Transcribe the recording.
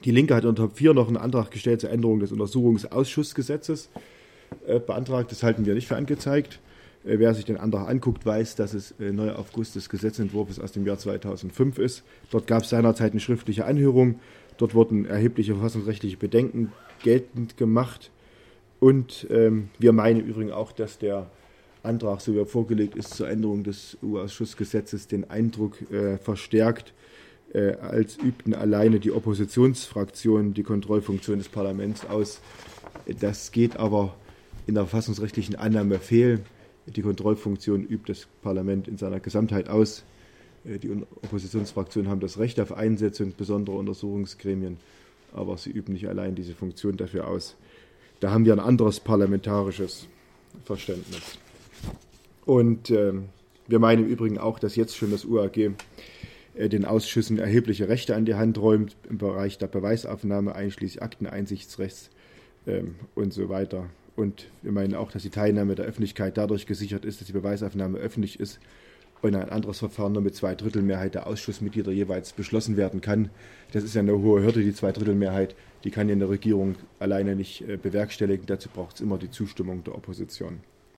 Die Linke hat unter Top 4 noch einen Antrag gestellt zur Änderung des Untersuchungsausschussgesetzes beantragt. Das halten wir nicht für angezeigt. Wer sich den Antrag anguckt, weiß, dass es neuer Aufguss des Gesetzentwurfs aus dem Jahr 2005 ist. Dort gab es seinerzeit eine schriftliche Anhörung. Dort wurden erhebliche verfassungsrechtliche Bedenken geltend gemacht. Und wir meinen im Übrigen auch, dass der Antrag, so wie er vorgelegt ist, zur Änderung des EU-Ausschussgesetzes den Eindruck verstärkt, als übten alleine die Oppositionsfraktionen die Kontrollfunktion des Parlaments aus. Das geht aber in der verfassungsrechtlichen Annahme fehl. Die Kontrollfunktion übt das Parlament in seiner Gesamtheit aus. Die Oppositionsfraktionen haben das Recht auf Einsetzung besonderer Untersuchungsgremien, aber sie üben nicht allein diese Funktion dafür aus. Da haben wir ein anderes parlamentarisches Verständnis. Und wir meinen im Übrigen auch, dass jetzt schon das UAG den Ausschüssen erhebliche Rechte an die Hand räumt im Bereich der Beweisaufnahme, einschließlich Akteneinsichtsrechts und so weiter. Und wir meinen auch, dass die Teilnahme der Öffentlichkeit dadurch gesichert ist, dass die Beweisaufnahme öffentlich ist und ein anderes Verfahren nur mit 2/3 der Ausschussmitglieder jeweils beschlossen werden kann. Das ist ja eine hohe Hürde, die 2/3, die kann ja eine Regierung alleine nicht bewerkstelligen. Dazu braucht es immer die Zustimmung der Opposition.